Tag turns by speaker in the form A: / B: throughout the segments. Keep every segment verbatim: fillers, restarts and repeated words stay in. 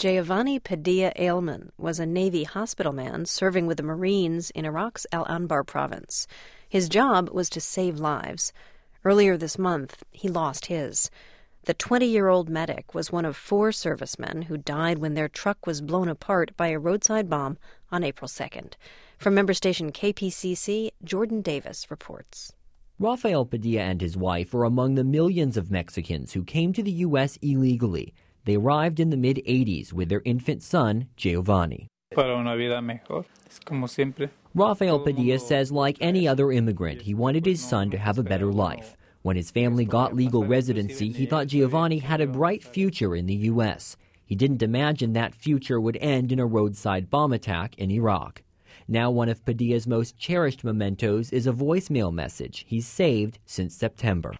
A: Giovanni Padilla Ailman was a Navy hospital man serving with the Marines in Iraq's Al Anbar province. His job was to save lives. Earlier this month, he lost his. The twenty-year-old medic was one of four servicemen who died when their truck was blown apart by a roadside bomb on April second. From member station K P C C, Jordan Davis reports.
B: Rafael Padilla and his wife are among the millions of Mexicans who came to the U S illegally. They arrived in the mid-eighties with their infant son, Giovanni.
C: Para una vida mejor. Es como siempre.
B: Rafael Padilla says like any other immigrant, he wanted his son to have a better life. When his family got legal residency, he thought Giovanni had a bright future in the U S. He didn't imagine that future would end in a roadside bomb attack in Iraq. Now one of Padilla's most cherished mementos is a voicemail message he's saved since September.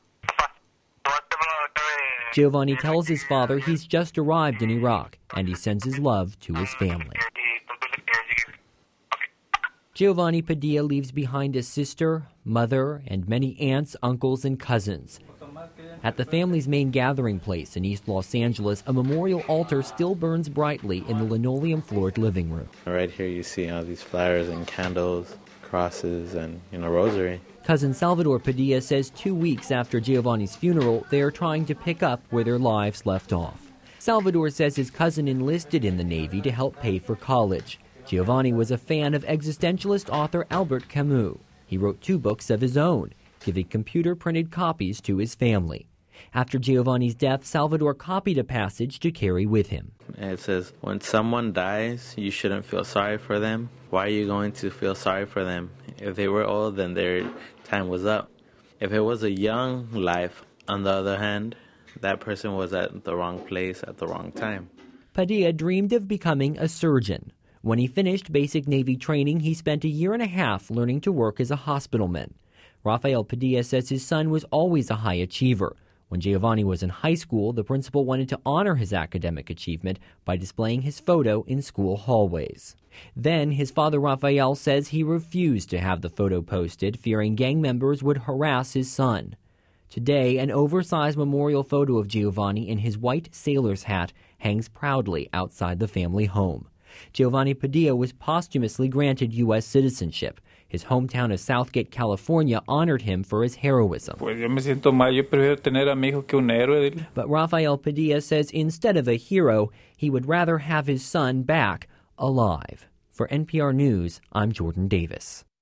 B: Giovanni tells his father he's just arrived in Iraq, and he sends his love to his family. Giovanni Padilla leaves behind a sister, mother, and many aunts, uncles, and cousins. At the family's main gathering place in East Los Angeles, a memorial altar still burns brightly in the linoleum-floored living room.
D: Right here you see all these flowers and candles, crosses, and, you know, rosary.
B: Cousin Salvador Padilla says two weeks after Giovanni's funeral, they are trying to pick up where their lives left off. Salvador says his cousin enlisted in the Navy to help pay for college. Giovanni was a fan of existentialist author Albert Camus. He wrote two books of his own, giving computer-printed copies to his family. After Giovanni's death, Salvador copied a passage to carry with him.
D: It says, when someone dies, you shouldn't feel sorry for them. Why are you going to feel sorry for them? If they were old, then their time was up. If it was a young life, on the other hand, that person was at the wrong place at the wrong time.
B: Padilla dreamed of becoming a surgeon. When he finished basic Navy training, he spent a year and a half learning to work as a hospitalman. Rafael Padilla says his son was always a high achiever. When Giovanni was in high school, the principal wanted to honor his academic achievement by displaying his photo in school hallways. Then, his father Rafael says he refused to have the photo posted, fearing gang members would harass his son. Today, an oversized memorial photo of Giovanni in his white sailor's hat hangs proudly outside the family home. Giovanni Padilla was posthumously granted U S citizenship. His hometown of Southgate, California, honored him for his heroism.
C: Pues yo me siento mal. Yo prefiero tener a mi hijo que un héroe.
B: But Rafael Padilla says instead of a hero, he would rather have his son back alive. For N P R News, I'm Jordan Davis.